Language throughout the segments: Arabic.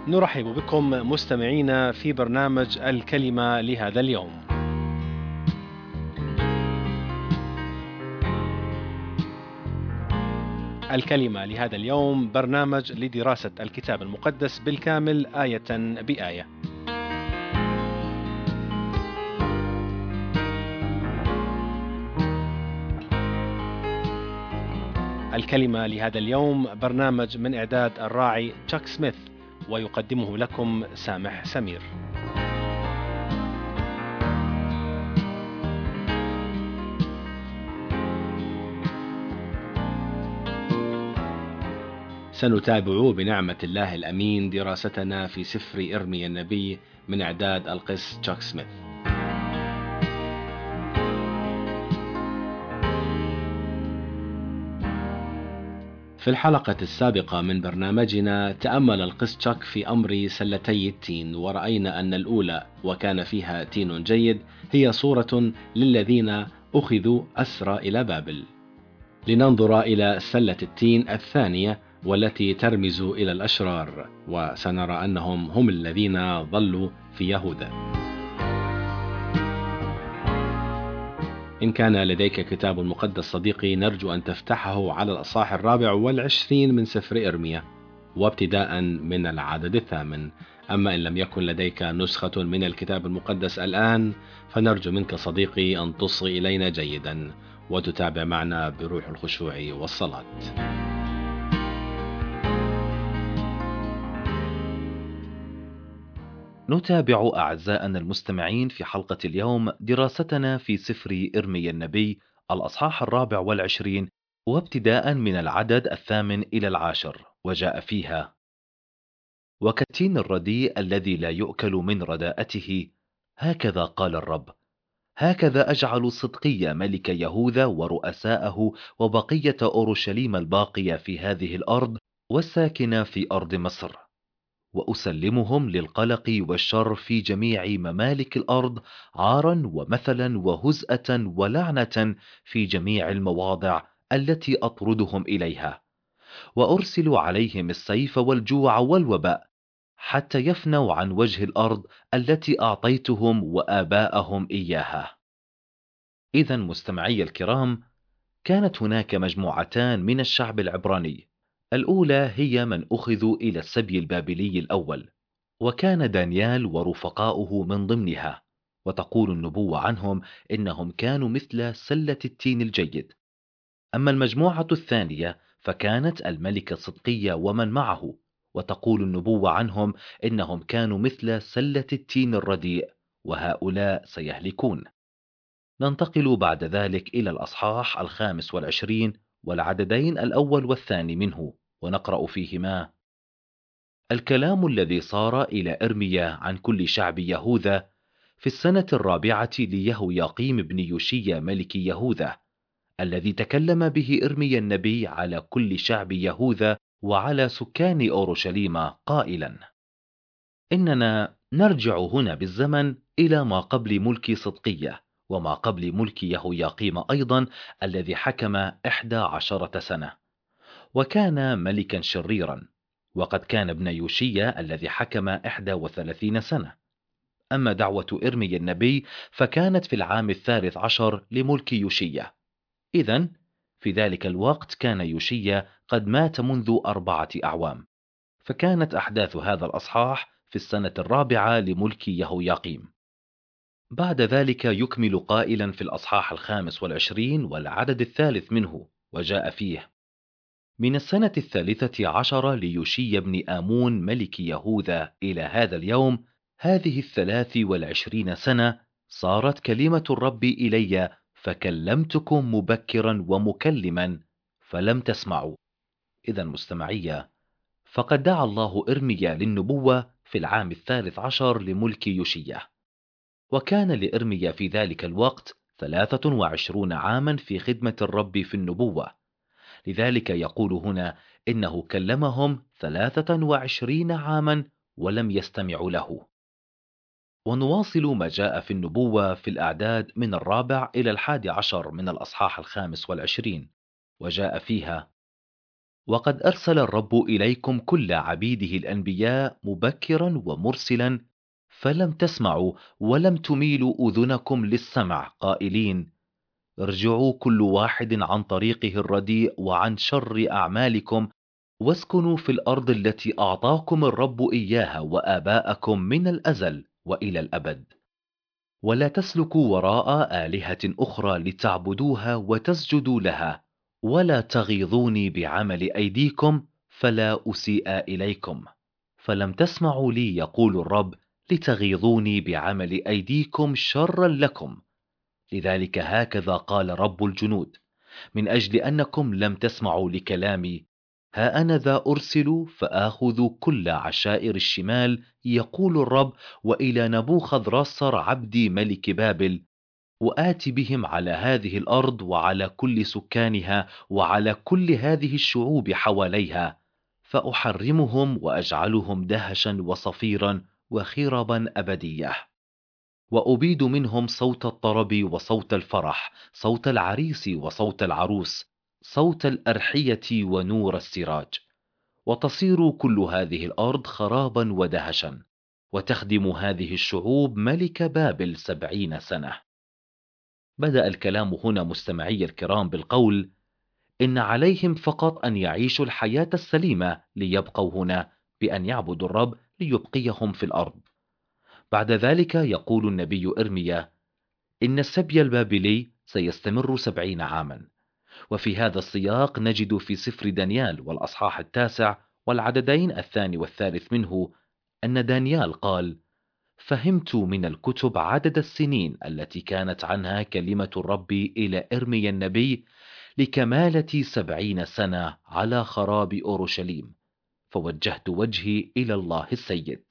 نرحب بكم مستمعينا في برنامج الكلمة لهذا اليوم. الكلمة لهذا اليوم برنامج لدراسة الكتاب المقدس بالكامل آية بآية. الكلمة لهذا اليوم برنامج من إعداد الراعي تشاك سميث، ويقدمه لكم سامح سمير. سنتابع بنعمة الله الأمين دراستنا في سفر إرميا النبي من إعداد القس تشاك سميث. في الحلقة السابقة من برنامجنا تأمل القس تشاك في أمر سلتي التين، ورأينا أن الأولى وكان فيها تين جيد هي صورة للذين أخذوا أسرى إلى بابل. لننظر إلى سلة التين الثانية والتي ترمز إلى الأشرار، وسنرى أنهم هم الذين ظلوا في يهوذا. إن كان لديك كتاب مقدس صديقي، نرجو أن تفتحه على الأصحاح 24 من سفر إرميا، وابتداء من العدد 8. أما إن لم يكن لديك نسخة من الكتاب المقدس الآن، فنرجو منك صديقي أن تصغي إلينا جيدا وتتابع معنا بروح الخشوع والصلاة. نتابع أعزائنا المستمعين في حلقة اليوم دراستنا في سفر إرميا النبي الأصحاح 24، وابتداء من العدد 8 إلى 10، وجاء فيها: وكالتين الرديء الذي لا يؤكل من رداءته، هكذا قال الرب، هكذا أجعل صدقي ملك يهوذا ورؤساءه وبقية أورشليم الباقية في هذه الأرض والساكنة في أرض مصر، وأسلمهم للقلق والشر في جميع ممالك الأرض، عارا ومثلا وهزءة ولعنة في جميع المواضع التي أطردهم إليها، وأرسل عليهم السيف والجوع والوباء حتى يفنوا عن وجه الأرض التي أعطيتهم وآباءهم إياها. إذن مستمعي الكرام، كانت هناك مجموعتان من الشعب العبراني. الأولى هي من أخذوا إلى السبي البابلي الأول، وكان دانيال ورفقاؤه من ضمنها، وتقول النبوة عنهم إنهم كانوا مثل سلة التين الجيد. أما المجموعة الثانية فكانت الملكة صدقية ومن معه، وتقول النبوة عنهم إنهم كانوا مثل سلة التين الرديء، وهؤلاء سيهلكون. ننتقل بعد ذلك إلى الأصحاح 25 والعددين الأول والثاني منه، ونقرأ فيهما: الكلام الذي صار إلى إرميا عن كل شعب يهوذا في السنة 4 ليهوياقيم بن يوشيا ملك يهوذا، الذي تكلم به إرميا النبي على كل شعب يهوذا وعلى سكان أورشليم قائلا: إننا نرجع هنا بالزمن إلى ما قبل ملك صدقية وما قبل ملك يهوياقيم أيضا، الذي حكم 11 سنة، وكان ملكا شريرا، وقد كان ابن يوشيا الذي حكم 31 سنة. أما دعوة إرميا النبي فكانت في العام 13 لملك يوشيا. إذن في ذلك الوقت كان يوشيا قد مات منذ 4 أعوام، فكانت أحداث هذا الأصحاح في السنة 4 لملك يهوياقيم. بعد ذلك يكمل قائلا في الأصحاح 25 والعدد 3 منه، وجاء فيه: من السنة 13 ليوشي بن آمون ملك يهوذا إلى هذا اليوم، هذه 23 سنة، صارت كلمة الرب إلي فكلمتكم مبكرا ومكلما فلم تسمعوا. إذا مستمعية، فقد دعا الله إرميا للنبوة في العام 13 لملك يوشيا، وكان لإرميا في ذلك الوقت 23 عاما في خدمة الرب في النبوة. لذلك يقول هنا إنه كلمهم 23 عاما ولم يستمعوا له. ونواصل ما جاء في النبوة في الأعداد من 4 إلى 11 من الأصحاح 25، وجاء فيها: وقد أرسل الرب إليكم كل عبيده الأنبياء مبكرا ومرسلا، فلم تسمعوا ولم تميلوا أذنكم للسمع، قائلين: ارجعوا كل واحد عن طريقه الرديء وعن شر أعمالكم، واسكنوا في الأرض التي أعطاكم الرب إياها وآباءكم من الأزل وإلى الأبد. ولا تسلكوا وراء آلهة أخرى لتعبدوها وتسجدوا لها، ولا تغيظوني بعمل أيديكم فلا أسيء إليكم. فلم تسمعوا لي، يقول الرب، لتغيظوني بعمل أيديكم شرا لكم. لذلك هكذا قال رب الجنود: من أجل أنكم لم تسمعوا لكلامي، ها أنا ذا أرسل فآخذ كل عشائر الشمال، يقول الرب، وإلى نبوخذ راسر عبدي ملك بابل، وآتي بهم على هذه الأرض وعلى كل سكانها وعلى كل هذه الشعوب حواليها، فأحرمهم وأجعلهم دهشا وصفيرا وخربا أبدية. وأبيد منهم صوت الطرب وصوت الفرح، صوت العريس وصوت العروس، صوت الأرحية ونور السراج. وتصير كل هذه الأرض خرابا ودهشا، وتخدم هذه الشعوب ملك بابل 70 سنة. بدأ الكلام هنا مستمعي الكرام بالقول: إن عليهم فقط أن يعيشوا الحياة السليمة ليبقوا هنا، بأن يعبدوا الرب ليبقيهم في الأرض. بعد ذلك يقول النبي إرميا: إن السبي البابلي سيستمر 70 عاما. وفي هذا السياق نجد في سفر دانيال والأصحاح 9 والعددين 2 والثالث منه أن دانيال قال: فهمت من الكتب عدد السنين التي كانت عنها كلمة الرب إلى إرميا النبي لكمالة 70 سنة على خراب أورشليم، فوجهت وجهي إلى الله السيد.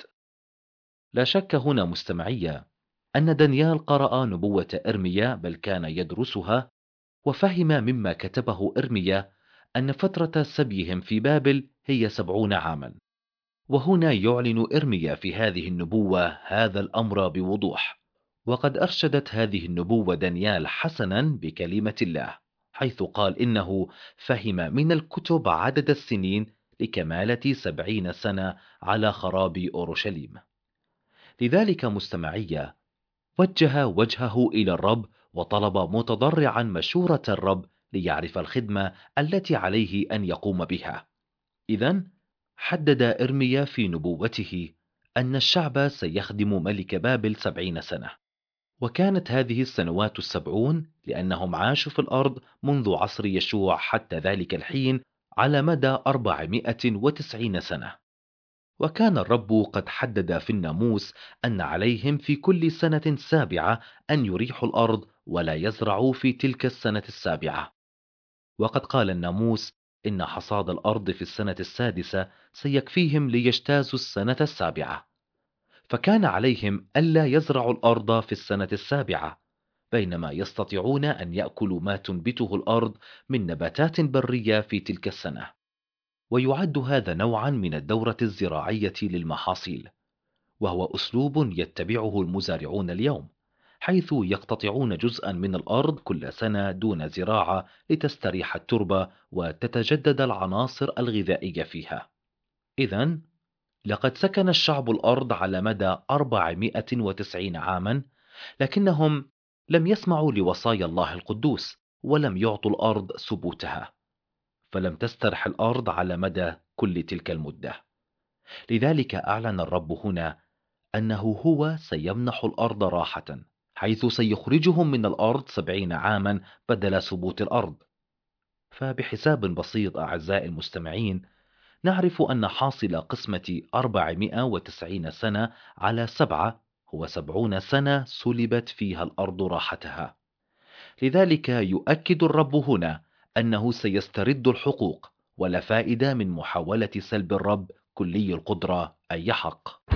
لا شك هنا مستمعية أن دانيال قرأ نبوة إرميا، بل كان يدرسها، وفهم مما كتبه إرميا أن فترة سبيهم في بابل هي 70 عاما. وهنا يعلن إرميا في هذه النبوة هذا الأمر بوضوح. وقد أرشدت هذه النبوة دانيال حسنا بكلمة الله، حيث قال إنه فهم من الكتب عدد السنين لكمالة 70 سنة على خراب أورشليم. لذلك مستمعية وجه وجهه إلى الرب وطلب متضرعا مشورة الرب ليعرف الخدمة التي عليه أن يقوم بها. إذن حدد إرميا في نبوته أن الشعب سيخدم ملك بابل 70 سنة، وكانت هذه السنوات 70 لأنهم عاشوا في الأرض منذ عصر يشوع حتى ذلك الحين على مدى 490 سنة. وكان الرب قد حدد في الناموس أن عليهم في كل سنة سابعة أن يريحوا الأرض ولا يزرعوا في تلك السنة السابعة. وقد قال الناموس إن حصاد الأرض في السنة السادسة سيكفيهم ليجتازوا السنة السابعة، فكان عليهم ألا يزرعوا الأرض في السنة السابعة، بينما يستطيعون أن يأكلوا ما تنبته الأرض من نباتات برية في تلك السنة. ويعد هذا نوعا من الدورة الزراعية للمحاصيل، وهو أسلوب يتبعه المزارعون اليوم، حيث يقتطعون جزءا من الأرض كل سنة دون زراعة لتستريح التربة وتتجدد العناصر الغذائية فيها. إذن لقد سكن الشعب الأرض على مدى 490 عاما، لكنهم لم يسمعوا لوصايا الله القدوس ولم يعطوا الأرض سبوتها، فلم تسترح الأرض على مدى كل تلك المدة. لذلك أعلن الرب هنا أنه هو سيمنح الأرض راحة، حيث سيخرجهم من الأرض 70 عاما بدل سبوت الأرض. فبحساب بسيط أعزائي المستمعين، نعرف أن حاصل قسمة 490 سنة على 7 هو 70 سنة سلبت فيها الأرض راحتها. لذلك يؤكد الرب هنا أنه سيسترد الحقوق، ولا فائدة من محاولة سلب الرب كلي القدرة أي حق.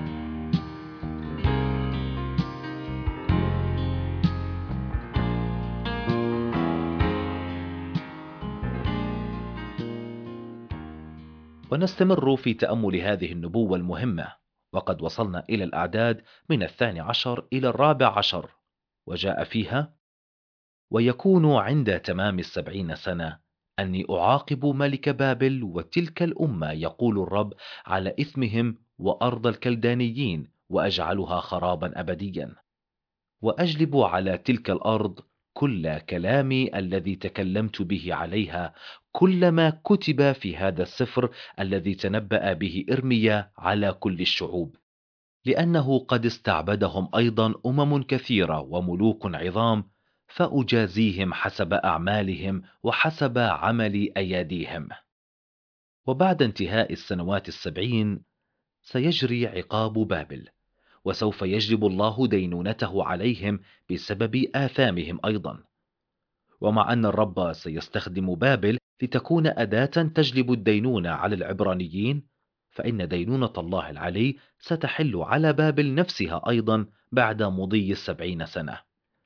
ونستمر في تأمل هذه النبوة المهمة، وقد وصلنا إلى الأعداد من 12 إلى 14، وجاء فيها: ويكون عند تمام 70 سنة أني أعاقب ملك بابل وتلك الأمة، يقول الرب، على إثمهم وأرض الكلدانيين، وأجعلها خرابا أبديا. وأجلب على تلك الأرض كل كلامي الذي تكلمت به عليها، كل ما كتب في هذا السفر الذي تنبأ به إرميا على كل الشعوب، لأنه قد استعبدهم أيضا أمم كثيرة وملوك عظام، فأجازيهم حسب أعمالهم وحسب عمل أياديهم. وبعد انتهاء السنوات 70 سيجري عقاب بابل، وسوف يجلب الله دينونته عليهم بسبب آثامهم أيضا. ومع أن الرب سيستخدم بابل لتكون أداة تجلب الدينونة على العبرانيين، فإن دينونة الله العلي ستحل على بابل نفسها أيضا بعد مضي 70 سنة.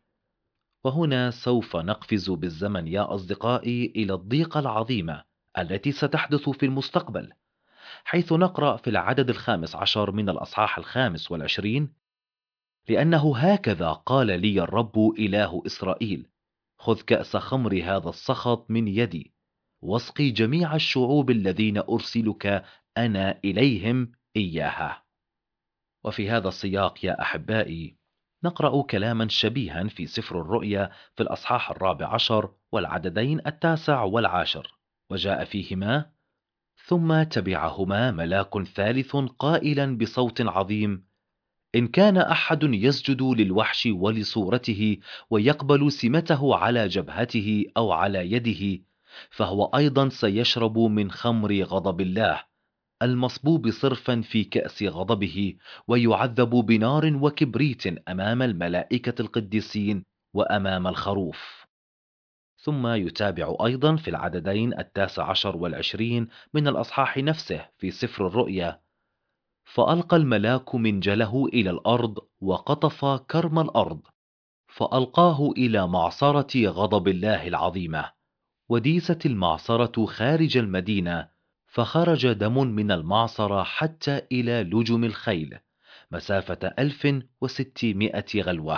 وهنا سوف نقفز بالزمن يا أصدقائي إلى الضيقة العظيمة التي ستحدث في المستقبل، حيث نقرأ في العدد 15 من الأصحاح 25: لأنه هكذا قال لي الرب إله إسرائيل: خذ كأس خمر هذا السخط من يدي، واسقي جميع الشعوب الذين أرسلك أنا إليهم إياها. وفي هذا السياق يا أحبائي نقرأ كلاما شبيها في سفر الرؤيا في الأصحاح 14 والعددين 19 و10، وجاء فيهما: ثم تبعهما ملاك ثالث قائلا بصوت عظيم: إن كان أحد يسجد للوحش ولصورته ويقبل سمته على جبهته أو على يده، فهو أيضا سيشرب من خمر غضب الله المصبوب صرفا في كأس غضبه، ويعذب بنار وكبريت أمام الملائكة القديسين وأمام الخروف. ثم يتابع أيضا في العددين 19 و20 من الأصحاح نفسه في سفر الرؤيا: فألقى الملاك منجله إلى الأرض وقطف كرم الأرض، فألقاه إلى معصرة غضب الله العظيمة، وديست المعصرة خارج المدينة، فخرج دم من المعصرة حتى إلى لجم الخيل، مسافة 1600 غلوة.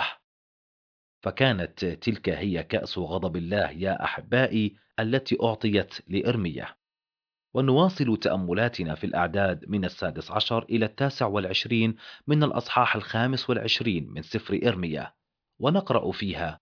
فكانت تلك هي كأس غضب الله يا أحبائي التي أعطيت لإرميا. ونواصل تأملاتنا في الأعداد من 16 إلى 29 من الأصحاح 25 من سفر إرميا، ونقرأ فيها: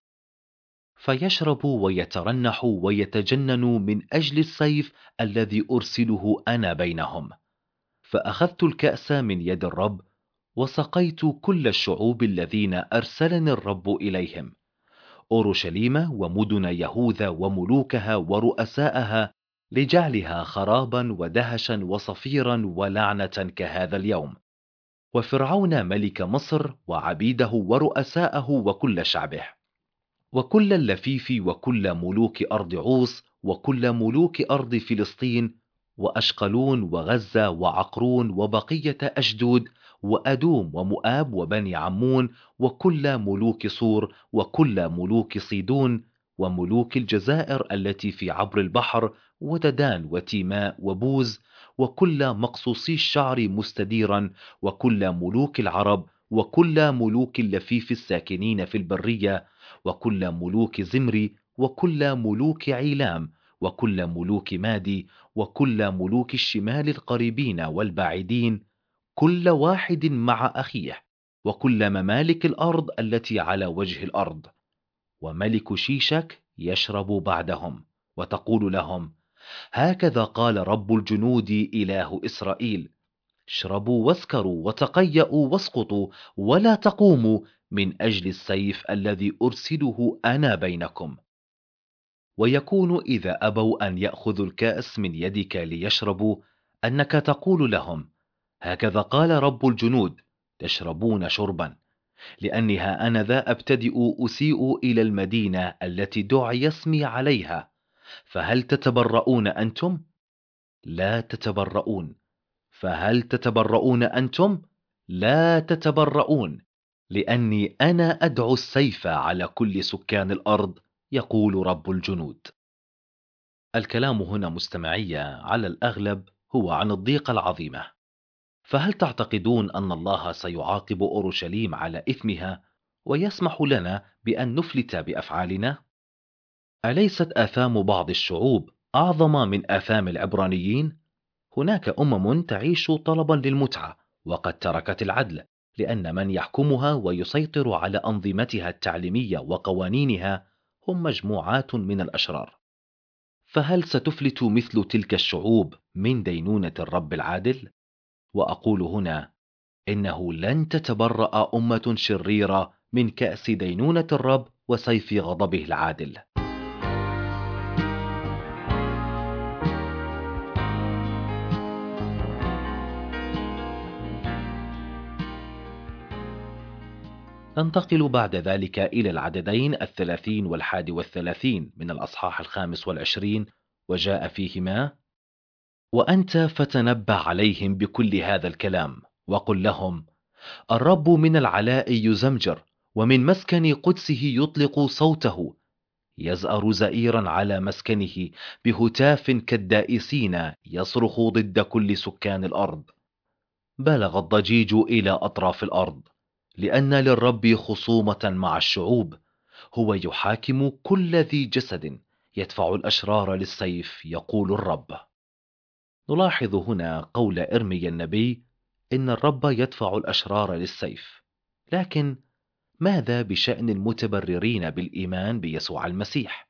فيشرب ويترنح ويتجنن من أجل السيف الذي أرسله أنا بينهم. فأخذت الكأس من يد الرب وسقيت كل الشعوب الذين أرسلني الرب إليهم، أورشليم ومدن يهوذا وملوكها ورؤساءها، لجعلها خرابا ودهشا وصفيرا ولعنة كهذا اليوم، وفرعون ملك مصر وعبيده ورؤساءه وكل شعبه، وكل اللفيف وكل ملوك أرض عوص وكل ملوك أرض فلسطين وأشقلون وغزة وعقرون وبقية أشدود وأدوم ومؤاب وبني عمون وكل ملوك صور وكل ملوك صيدون وملوك الجزائر التي في عبر البحر وددان وتيماء وبوز وكل مقصوصي الشعر مستديرا وكل ملوك العرب وكل ملوك اللفيف الساكنين في البرية وكل ملوك زمري وكل ملوك عيلام وكل ملوك مادي وكل ملوك الشمال القريبين والبعيدين، كل واحد مع أخيه، وكل ممالك الأرض التي على وجه الأرض. وملك شيشك يشرب بعدهم، وتقول لهم: هكذا قال رب الجنود إله إسرائيل: اشربوا واسكروا وتقيأوا واسقطوا، ولا تقوموا من أجل السيف الذي أرسله أنا بينكم. ويكون إذا أبوا أن يأخذوا الكأس من يدك ليشربوا، أنك تقول لهم: هكذا قال رب الجنود: تشربون شربا، لأني ها أنا ذا أبتدئ أسيء إلى المدينة التي دعي اسمي عليها، فهل تتبرؤون أنتم؟ لا تتبرؤون. فهل تتبرؤون أنتم؟ لا تتبرؤون، لأني أنا أدعو السيف على كل سكان الأرض، يقول رب الجنود. الكلام هنا مستمعي على الأغلب هو عن الضيقة العظيمة. فهل تعتقدون أن الله سيعاقب أورشليم على إثمها ويسمح لنا بأن نفلت بأفعالنا؟ أليست آثام بعض الشعوب أعظم من آثام العبرانيين؟ هناك تعيش طلبا للمتعة وقد تركت العدل، لأن من يحكمها ويسيطر على أنظمتها التعليمية وقوانينها هم مجموعات من الأشرار. فهل ستفلت مثل تلك الشعوب من دينونة الرب العادل؟ وأقول هنا إنه لن تتبرأ أمة شريرة من كأس دينونة الرب وسيف غضبه العادل. ننتقل بعد ذلك إلى العددين 30 و31 من الأصحاح 25، وجاء فيهما: وأنت فتنبأ عليهم بكل هذا الكلام، وقل لهم: الرب من العلاء يزمجر، ومن مسكن قدسه يطلق صوته، يزأر زئيرا على مسكنه، بهتاف كالدائسين يصرخ ضد كل سكان الأرض. بلغ الضجيج إلى أطراف الأرض، لأن للرب خصومة مع الشعوب، هو يحاكم كل ذي جسد، يدفع الأشرار للسيف، يقول الرب. نلاحظ هنا قول إرميا النبي إن الرب يدفع الأشرار للسيف. لكن ماذا بشأن المتبررين بالإيمان بيسوع المسيح؟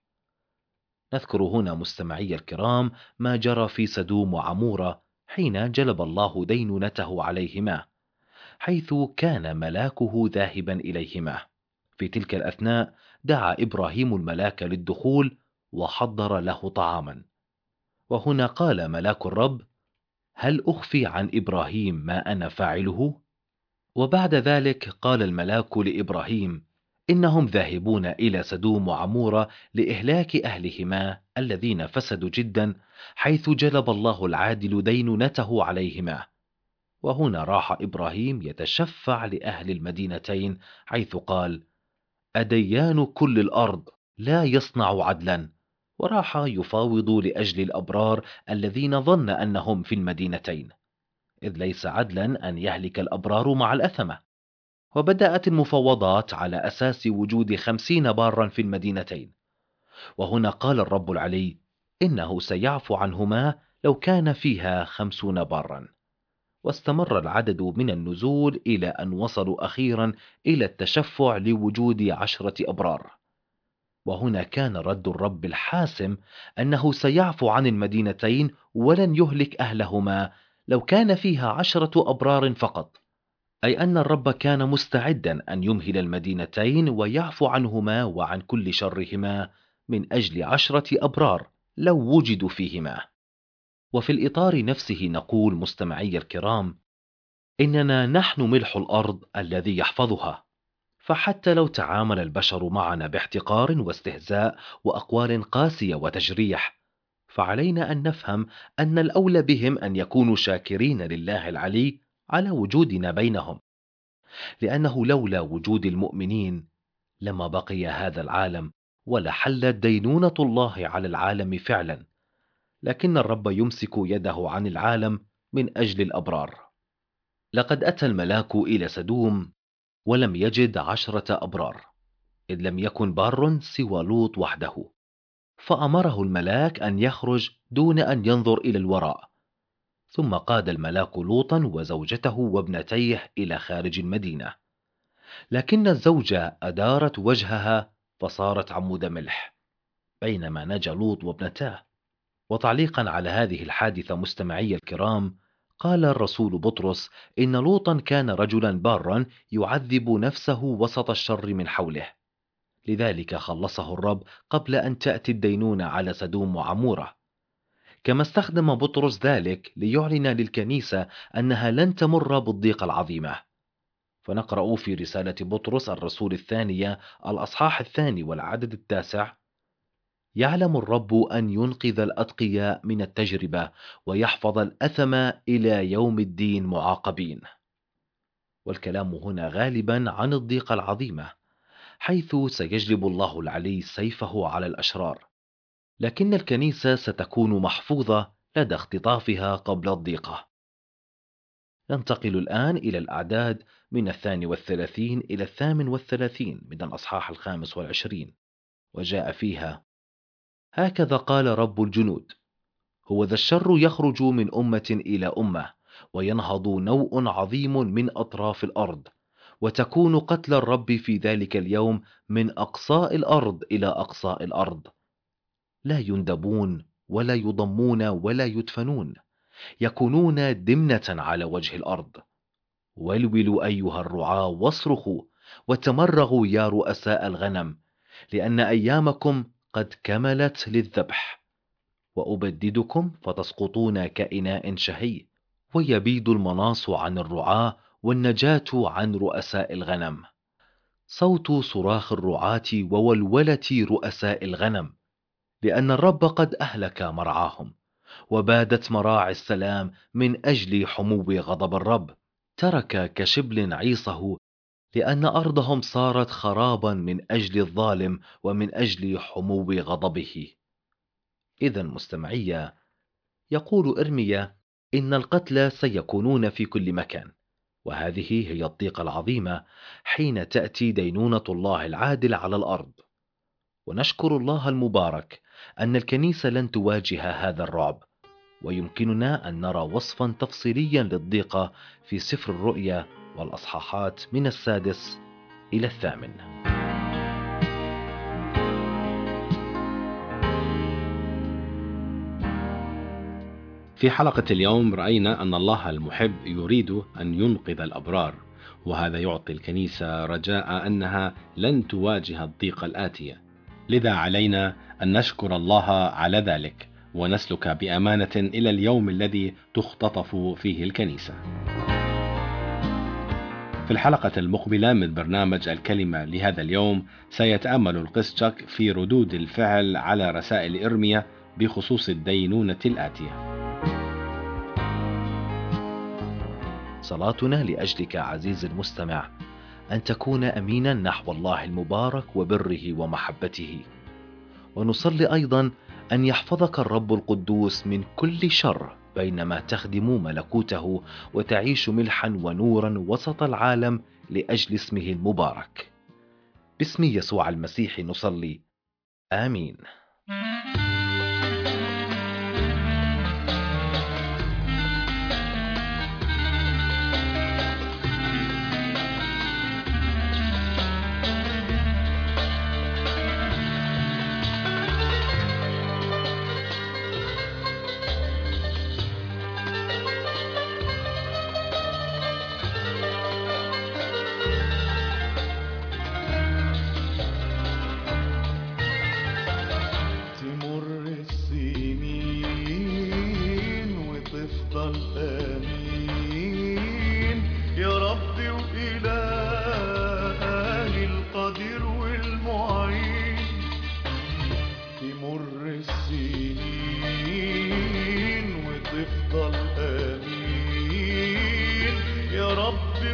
نذكر هنا مستمعي الكرام ما جرى في سدوم وعمورة حين جلب الله دينونته عليهما، حيث كان ملاكه ذاهبا إليهما. في تلك الأثناء دعا إبراهيم الملاك للدخول وحضر له طعاما، وهنا قال ملاك الرب: هل أخفي عن إبراهيم ما أنا فاعله؟ وبعد ذلك قال الملاك لإبراهيم: إنهم ذاهبون إلى سدوم وعمورة لإهلاك أهلهما الذين فسدوا جدا، حيث جلب الله العادل دينونته عليهما. وهنا راح إبراهيم يتشفع لأهل المدينتين، حيث قال: أديان كل الأرض لا يصنع عدلا. وراح يفاوض لأجل الأبرار الذين ظن أنهم في المدينتين، إذ ليس عدلا أن يهلك الأبرار مع الأثمة. وبدأت المفاوضات على أساس وجود 50 بارا في المدينتين. وهنا قال الرب العلي إنه سيعفو عنهما لو كان فيها 50 بارا. واستمر العدد من النزول إلى أن وصلوا أخيرا إلى التشفع لوجود 10 أبرار. وهنا كان رد الرب الحاسم أنه سيعفو عن المدينتين ولن يهلك أهلهما لو كان فيها 10 أبرار فقط، أي أن الرب كان مستعدا أن يمهل المدينتين ويعفو عنهما وعن كل شرهما من أجل 10 أبرار لو وجدوا فيهما. وفي الإطار نفسه نقول مستمعي الكرام إننا نحن ملح الأرض الذي يحفظها. فحتى لو تعامل البشر معنا باحتقار واستهزاء وأقوال قاسية وتجريح، فعلينا أن نفهم أن الأولى بهم أن يكونوا شاكرين لله العلي على وجودنا بينهم، لأنه لولا وجود المؤمنين لما بقي هذا العالم ولحلت دينونة الله على العالم فعلا. لكن الرب يمسك يده عن العالم من أجل الأبرار. لقد أتى الملاك إلى سدوم ولم يجد 10 أبرار، إذ لم يكن بار سوى لوط وحده، فأمره الملاك أن يخرج دون أن ينظر إلى الوراء. ثم قاد الملاك لوطا وزوجته وابنتيه إلى خارج المدينة، لكن الزوجة أدارت وجهها فصارت عمود ملح، بينما نجا لوط وابنتاه. وتعليقا على هذه الحادثة مستمعي الكرام، قال الرسول بطرس إن لوطا كان رجلا بارا يعذب نفسه وسط الشر من حوله، لذلك خلصه الرب قبل أن تأتي الدينونة على سدوم وعمورة. كما استخدم بطرس ذلك ليعلن للكنيسة أنها لن تمر بالضيقة العظيمة. فنقرأ في رسالة بطرس الرسول الثانية الأصحاح 2 والعدد 9: يعلم الرب أن ينقذ الأتقياء من التجربة ويحفظ الأثم إلى يوم الدين معاقبين. والكلام هنا غالبا عن الضيقة العظيمة، حيث سيجلب الله العلي سيفه على الأشرار، لكن الكنيسة ستكون محفوظة لدى اختطافها قبل الضيقة. ننتقل الآن إلى الأعداد من 32 إلى 38 من الأصحاح 25، وجاء فيها: هكذا قال رب الجنود: هو ذا الشر يخرج من أمة إلى أمة، وينهض نوء عظيم من أطراف الأرض، وتكون قتل الرب في ذلك اليوم من أقصاء الأرض إلى أقصاء الأرض. لا يندبون ولا يضمون ولا يدفنون، يكونون دمنة على وجه الأرض. ولولوا أيها الرعاة واصرخوا، وتمرغوا يا رؤساء الغنم، لأن أيامكم قد كملت للذبح. وأبددكم فتسقطون كإناء شهي، ويبيد المناص عن الرعاة والنجاة عن رؤساء الغنم. صوت صراخ الرعاة وولولة رؤساء الغنم، لأن الرب قد أهلك مرعاهم، وبادت مراعي السلام من أجل حمو غضب الرب. ترك كشبل عيصه، لأن أرضهم صارت خرابا من أجل الظالم ومن أجل حمو غضبه. إذا مستمعية، يقول إرميا إن القتلى سيكونون في كل مكان، وهذه هي الضيقة العظيمة حين تأتي دينونة الله العادل على الأرض. ونشكر الله المبارك أن الكنيسة لن تواجه هذا الرعب، ويمكننا أن نرى وصفا تفصيليا للضيقة في سفر الرؤيا والأصحاحات من 6 إلى 8. في حلقة اليوم رأينا أن الله المحب يريد أن ينقذ الأبرار، وهذا يعطي الكنيسة رجاء أنها لن تواجه الضيقة الآتية. لذا علينا أن نشكر الله على ذلك، ونسلك بأمانة إلى اليوم الذي تختطف فيه الكنيسة. في الحلقة المقبلة من برنامج الكلمة لهذا اليوم سيتأمل القس تشاك في ردود الفعل على رسائل إرميا بخصوص الدينونة الآتية. صلاتنا لأجلك عزيزي المستمع أن تكون أمينا نحو الله المبارك وبره ومحبته، ونصلي أيضا أن يحفظك الرب القدوس من كل شر بينما تخدم ملكوته وتعيش ملحا ونورا وسط العالم لأجل اسمه المبارك. باسم يسوع المسيح نصلي، آمين. تمر السنين وتفضل أمين يا ربي وإلهي القدير والمعين. تمر السنين وتفضل أمين يا ربي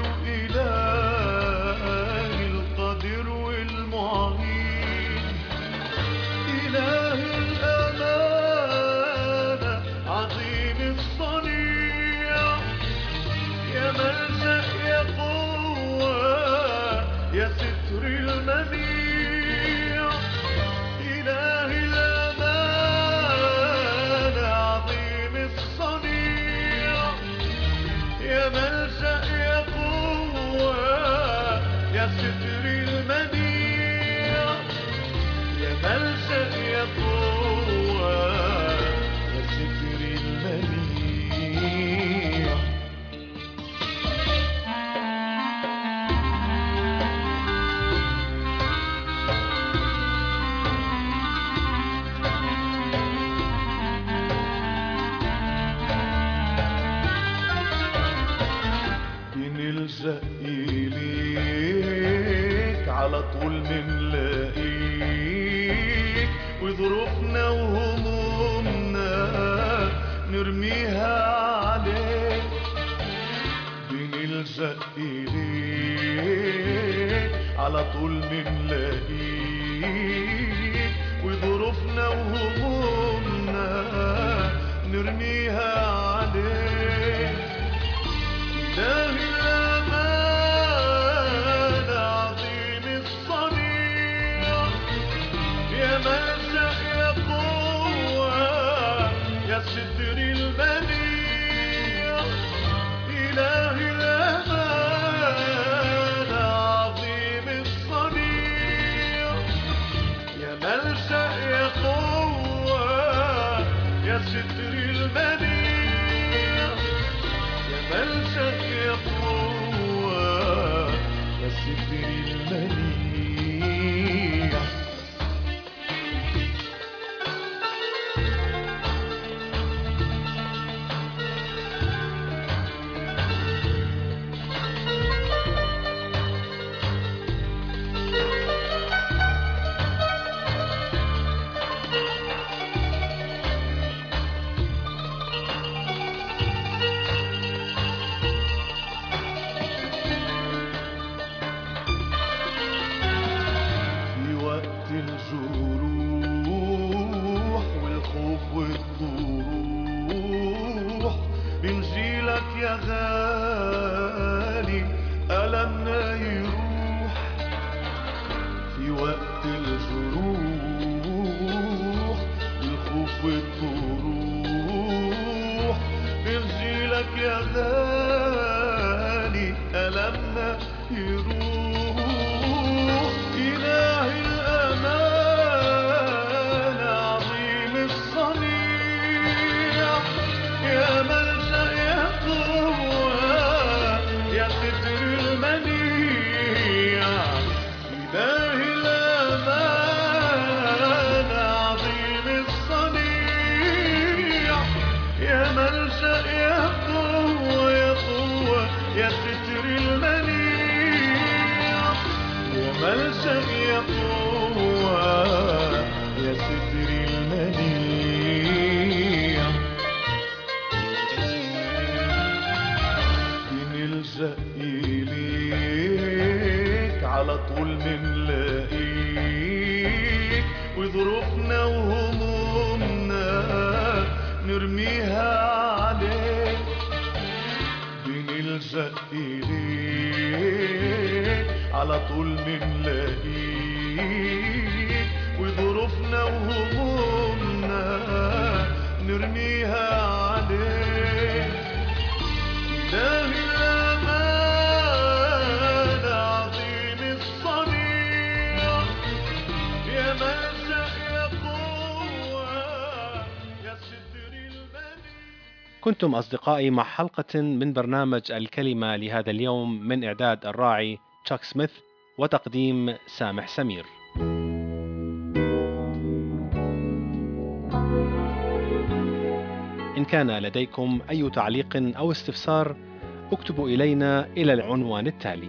وإلهي القدير والمعين. إله الأمانة عظيم الصنيع، يا ملجأ يا قوة يا ستر المنيع. إله الأمانة عظيم الصنيع، يا ملجأ يا قوة يا ستر المنيع. يا ملجأ يا قوة يا ستر المنيع. بنلجأ إليك على طول نلاقيك، وظروفنا وهمومنا نرميها عليك. بنلجأ إليك على طول نلاقيك، وظروفنا وهمومنا نرميها عليك. إله الأمان عظيم الصنيع، يا ملجأ يا قوة ستر المنيع إله الأمان عظيم الصنيع يا ملجأ يا قوة يا ستر المنيع يا ملجأ يا قوة يا ستر المنيع الجروح والخوف والطروح بنجيلك يا غالي ألمنا يروح في وقت الجروح والخوف والطروح بنجيلك يا غالي ألمنا يروح إله الأمان عظيم الصنيع يا ملجأ يا قوة يا ستر المنيع إله الأمان عظيم الصنيع يا ملجأ يا قوة يا قوة يا ستر المنيع وملجأ يا قوة يا ستر المنيع بنلجأ إليك على طول منلاقيك وظروفنا وهمومنا نرميها عليك بنلجأ إليك على طول منلاقيك وظروفنا وهمومنا نرميها عليك إله الأمان عظيم الصنيع يا ملجأ يا قوة يا ستر المنيع. كنتم أصدقائي مع حلقة من برنامج الكلمة لهذا اليوم من إعداد الراعي تشاك سميث وتقديم سامح سمير. إن كان لديكم أي تعليق أو استفسار اكتبوا إلينا إلى العنوان التالي: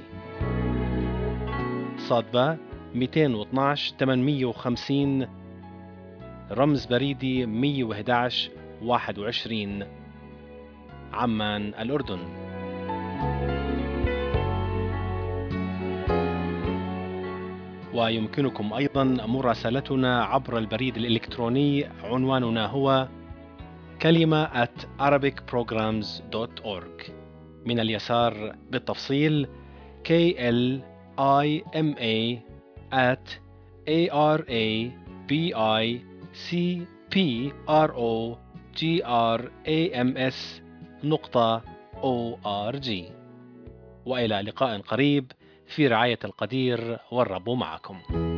صادبة 212 850 رمز بريدي 111 21 عمان الأردن. ويمكنكم أيضا مراسلتنا عبر البريد الإلكتروني، عنواننا هو kalima@arabicprograms.org. من اليسار بالتفصيل KLIMA@ARABICPROGRAMS.org. وإلى لقاء قريب في رعاية القدير، والرب معكم.